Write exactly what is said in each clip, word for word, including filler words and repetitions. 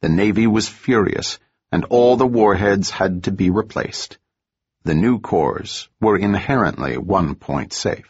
The Navy was furious, and all the warheads had to be replaced. The new cores were inherently one-point safe.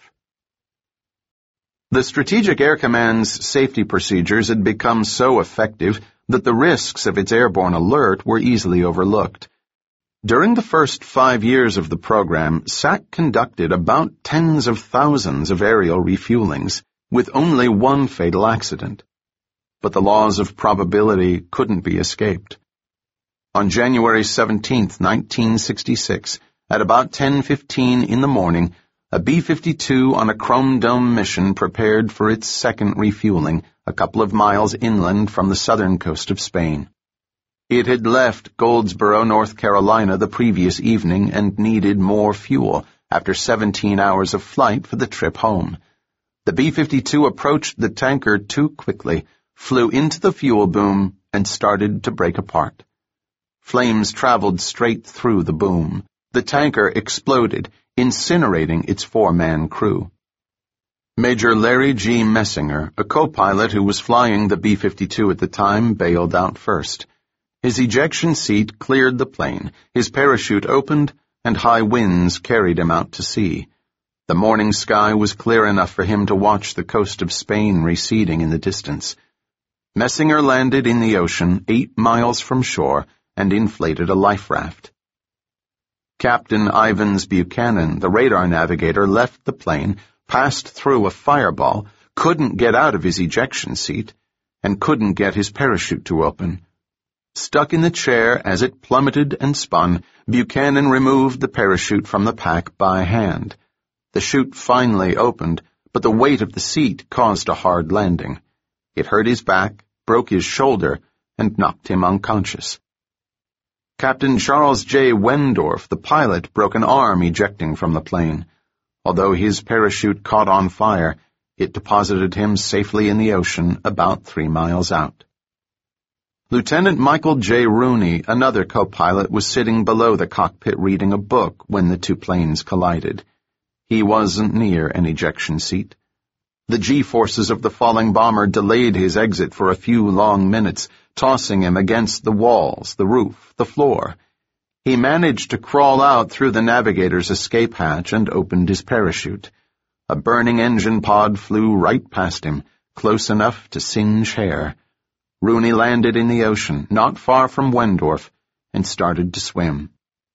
The Strategic Air Command's safety procedures had become so effective that the risks of its airborne alert were easily overlooked. During the first five years of the program, S A C conducted about tens of thousands of aerial refuelings, with only one fatal accident. But the laws of probability couldn't be escaped. On January seventeenth, nineteen sixty-six, at about ten fifteen in the morning, a B fifty-two on a Chrome Dome mission prepared for its second refueling a couple of miles inland from the southern coast of Spain. It had left Goldsboro, North Carolina the previous evening and needed more fuel after seventeen hours of flight for the trip home. The B fifty-two approached the tanker too quickly, flew into the fuel boom, and started to break apart. Flames traveled straight through the boom. The tanker exploded, incinerating its four-man crew. Major Larry G. Messinger, a co-pilot who was flying the B fifty-two at the time, bailed out first. His ejection seat cleared the plane, his parachute opened, and high winds carried him out to sea. The morning sky was clear enough for him to watch the coast of Spain receding in the distance. Messinger landed in the ocean eight miles from shore and inflated a life raft. Captain Ivans Buchanan, the radar navigator, left the plane, passed through a fireball, couldn't get out of his ejection seat, and couldn't get his parachute to open. Stuck in the chair as it plummeted and spun, Buchanan removed the parachute from the pack by hand. The chute finally opened, but the weight of the seat caused a hard landing. It hurt his back, broke his shoulder, and knocked him unconscious. Captain Charles J. Wendorf, the pilot, broke an arm ejecting from the plane. Although his parachute caught on fire, it deposited him safely in the ocean about three miles out. Lieutenant Michael J. Rooney, another co-pilot, was sitting below the cockpit reading a book when the two planes collided. He wasn't near an ejection seat. The G-forces of the falling bomber delayed his exit for a few long minutes, tossing him against the walls, the roof, the floor. He managed to crawl out through the navigator's escape hatch and opened his parachute. A burning engine pod flew right past him, close enough to singe hair. Rooney landed in the ocean, not far from Wendorf, and started to swim.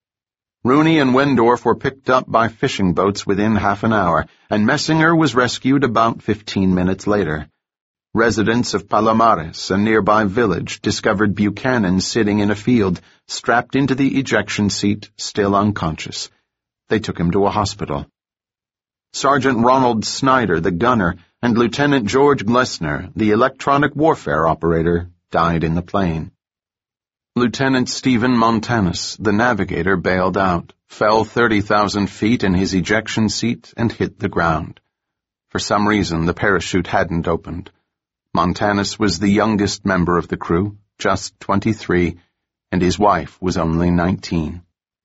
Rooney and Wendorf were picked up by fishing boats within half an hour, and Messinger was rescued about fifteen minutes later. Residents of Palomares, a nearby village, discovered Buchanan sitting in a field, strapped into the ejection seat, still unconscious. They took him to a hospital. Sergeant Ronald Snyder, the gunner, and Lieutenant George Glessner, the electronic warfare operator, died in the plane. Lieutenant Stephen Montanus, the navigator, bailed out, fell thirty thousand feet in his ejection seat, and hit the ground. For some reason, the parachute hadn't opened. Montanus was the youngest member of the crew, just twenty-three, and his wife was only nineteen.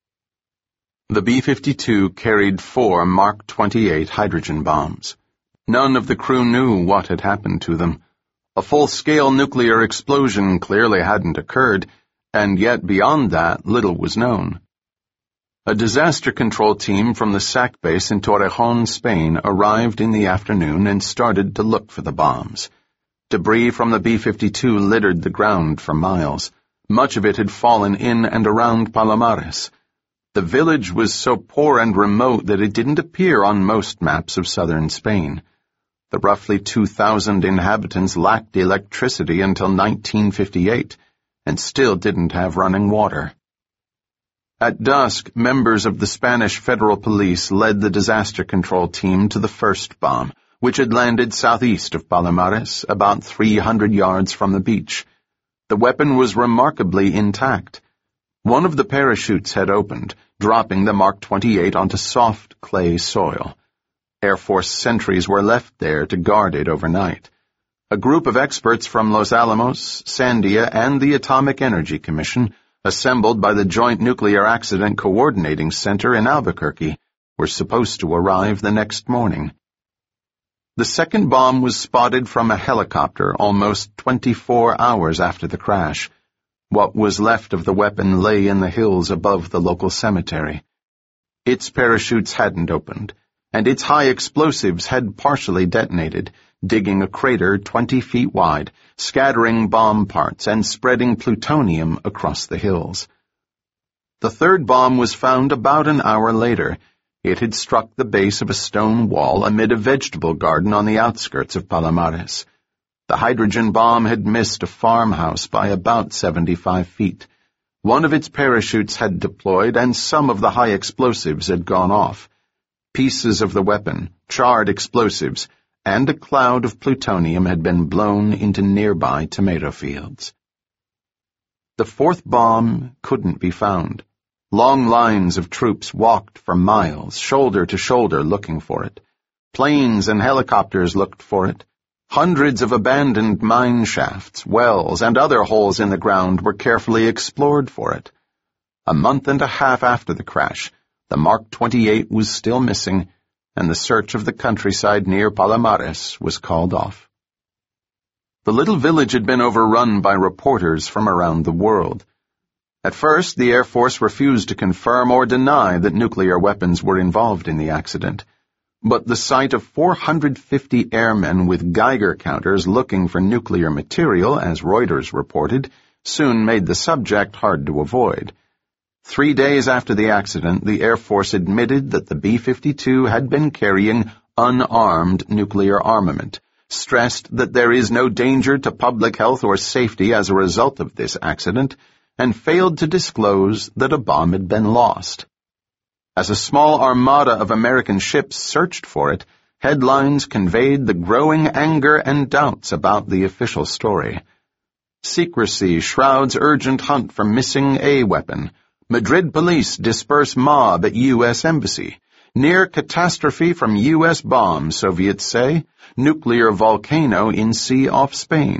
The B fifty-two carried four Mark twenty-eight hydrogen bombs. None of the crew knew what had happened to them. A full-scale nuclear explosion clearly hadn't occurred, and yet beyond that, little was known. A disaster control team from the S A C base in Torrejon, Spain, arrived in the afternoon and started to look for the bombs. Debris from the B fifty-two littered the ground for miles. Much of it had fallen in and around Palomares. The village was so poor and remote that it didn't appear on most maps of southern Spain. The roughly two thousand inhabitants lacked electricity until nineteen fifty-eight, and still didn't have running water. At dusk, members of the Spanish Federal Police led the disaster control team to the first bomb, which had landed southeast of Palomares, about three hundred yards from the beach. The weapon was remarkably intact. One of the parachutes had opened, dropping the Mark twenty-eight onto soft clay soil. Air Force sentries were left there to guard it overnight. A group of experts from Los Alamos, Sandia, and the Atomic Energy Commission, assembled by the Joint Nuclear Accident Coordinating Center in Albuquerque, were supposed to arrive the next morning. The second bomb was spotted from a helicopter almost twenty-four hours after the crash. What was left of the weapon lay in the hills above the local cemetery. Its parachutes hadn't opened, and its high explosives had partially detonated, digging a crater twenty feet wide, scattering bomb parts and spreading plutonium across the hills. The third bomb was found about an hour later. It had struck the base of a stone wall amid a vegetable garden on the outskirts of Palomares. The hydrogen bomb had missed a farmhouse by about seventy-five feet. One of its parachutes had deployed, and some of the high explosives had gone off. Pieces of the weapon, charred explosives, and a cloud of plutonium had been blown into nearby tomato fields. The fourth bomb couldn't be found. Long lines of troops walked for miles, shoulder to shoulder, looking for it. Planes and helicopters looked for it. Hundreds of abandoned mine shafts, wells, and other holes in the ground were carefully explored for it. A month and a half after the crash, the Mark twenty-eight was still missing, and the search of the countryside near Palomares was called off. The little village had been overrun by reporters from around the world. At first, the Air Force refused to confirm or deny that nuclear weapons were involved in the accident. But the sight of four hundred fifty airmen with Geiger counters looking for nuclear material, as Reuters reported, soon made the subject hard to avoid. Three days after the accident, the Air Force admitted that the B fifty-two had been carrying unarmed nuclear armament, stressed that there is no danger to public health or safety as a result of this accident, and failed to disclose that a bomb had been lost. As a small armada of American ships searched for it, headlines conveyed the growing anger and doubts about the official story. Secrecy shrouds urgent hunt for missing A weapon. Madrid police disperse mob at U S embassy. Near catastrophe from U S bomb, Soviets say. Nuclear volcano in sea off Spain.